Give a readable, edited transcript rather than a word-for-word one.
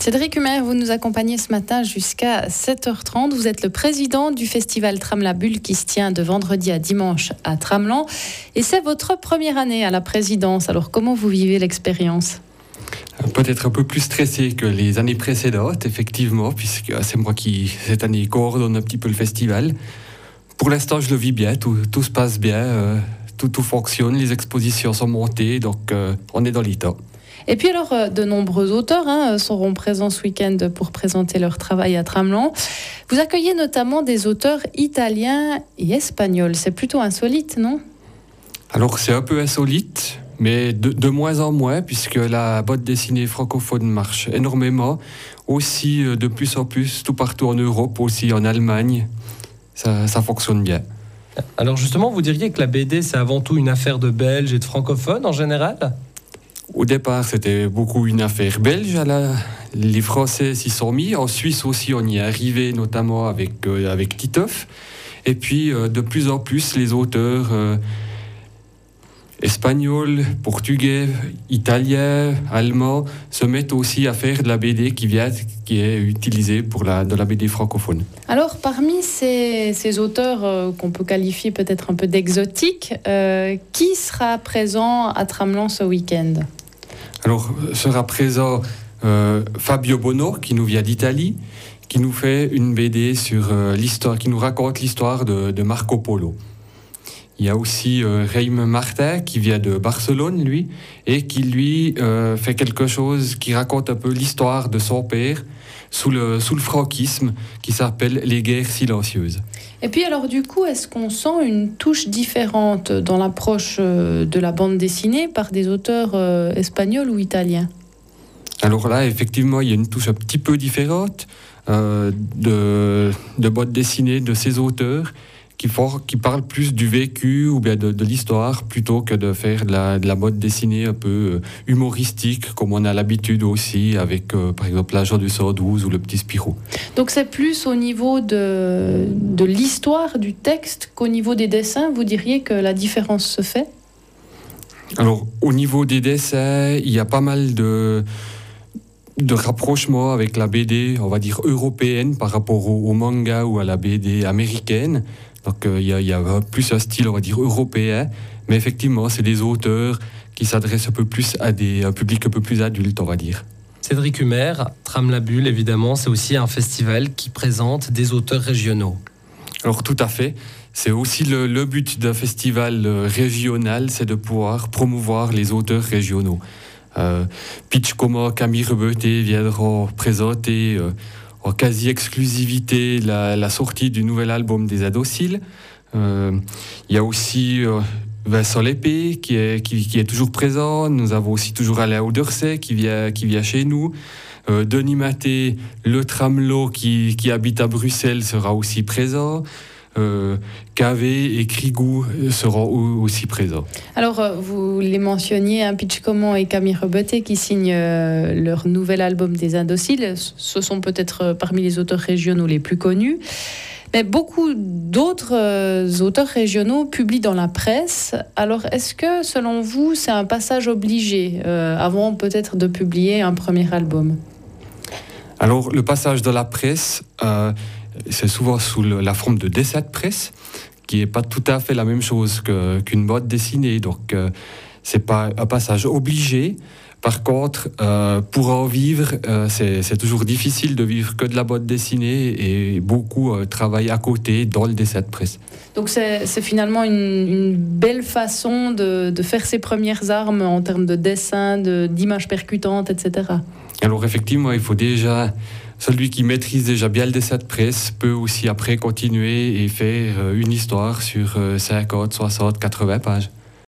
Cédric Humer, vous nous accompagnez ce matin jusqu'à 7h30. Vous êtes le président du festival Tram la Bulle qui se tient de vendredi à dimanche à Tramelan. Et c'est votre première année à la présidence. Alors comment vous vivez l'expérience ? Peut-être un peu plus stressé que les années précédentes, effectivement, puisque c'est moi qui, cette année, coordonne un petit peu le festival. Pour l'instant, je le vis bien, tout se passe bien, tout fonctionne, les expositions sont montées, donc on est dans l'état. Et puis alors, de nombreux auteurs seront présents ce week-end pour présenter leur travail à Tramelan. Vous accueillez notamment des auteurs italiens et espagnols. C'est plutôt insolite, non ? Alors, c'est un peu insolite, mais de moins en moins, puisque la bande dessinée francophone marche énormément. Aussi, de plus en plus, tout partout en Europe, aussi en Allemagne. Ça fonctionne bien. Alors justement, vous diriez que la BD, c'est avant tout une affaire de Belges et de francophones en général ? Au départ, c'était beaucoup une affaire belge. Les Français s'y sont mis. En Suisse aussi, on y est arrivé, notamment avec Titeuf. Et puis, de plus en plus, les auteurs espagnols, portugais, italiens, allemands se mettent aussi à faire de la BD qui est utilisée de la BD francophone. Alors, parmi ces auteurs qu'on peut qualifier peut-être un peu d'exotiques, qui sera présent à Tramelan ce week-end ? Alors, sera présent Fabio Bono, qui nous vient d'Italie, qui nous fait une BD sur l'histoire, qui nous raconte l'histoire de Marco Polo. Il y a aussi Reim Martin, qui vient de Barcelone, lui, et qui, lui, fait quelque chose qui raconte un peu l'histoire de son père sous le franquisme, qui s'appelle Les guerres silencieuses. Et puis alors du coup, est-ce qu'on sent une touche différente dans l'approche de la bande dessinée par des auteurs espagnols ou italiens ? Alors là, effectivement, il y a une touche un petit peu différente de bande dessinée de ces auteurs qui parlent plus du vécu ou bien de l'histoire plutôt que de faire de la bande dessinée un peu humoristique comme on a l'habitude aussi avec par exemple l'agent du 112 ou le petit Spirou. Donc c'est plus au niveau de l'histoire du texte qu'au niveau des dessins, vous diriez que la différence se fait ? Alors au niveau des dessins, il y a pas mal de rapprochement avec la BD, on va dire européenne par rapport au manga ou à la BD américaine. Donc il y a plus un style, on va dire, européen. Mais effectivement, c'est des auteurs qui s'adressent un peu plus à un public un peu plus adulte, on va dire. Cédric Humer, Tram la Bulle, évidemment, c'est aussi un festival qui présente des auteurs régionaux. Alors tout à fait. C'est aussi le but d'un festival régional, c'est de pouvoir promouvoir les auteurs régionaux. Pitch Comment, Camille Rebeté viendront présenter en quasi-exclusivité la sortie du nouvel album des Indociles. Il y a aussi Vincent Lépée qui est toujours présent. Nous avons aussi toujours Alain Auderset qui vient chez nous. Denis Maté, le Tramelot qui habite à Bruxelles, sera aussi présent. KV et Krigou seront aussi présents. Alors, vous les mentionniez, Pitch Comment et Camille Rebeté qui signent leur nouvel album des Indociles. Ce sont peut-être parmi les auteurs régionaux les plus connus. Mais beaucoup d'autres auteurs régionaux publient dans la presse. Alors, est-ce que, selon vous, c'est un passage obligé avant peut-être de publier un premier album ? Alors, le passage dans la presse... c'est souvent sous la forme de dessin de presse, qui n'est pas tout à fait la même chose qu'une bande dessinée. Donc, ce n'est pas un passage obligé. Par contre, pour en vivre, c'est toujours difficile de vivre que de la bande dessinée et beaucoup travaillent à côté dans le dessin de presse. Donc, c'est finalement une belle façon de faire ses premières armes en termes de dessin, d'images percutantes, etc. Alors, effectivement, il faut déjà... Celui qui maîtrise déjà bien le dessin de presse peut aussi après continuer et faire une histoire sur 50, 60, 80 pages.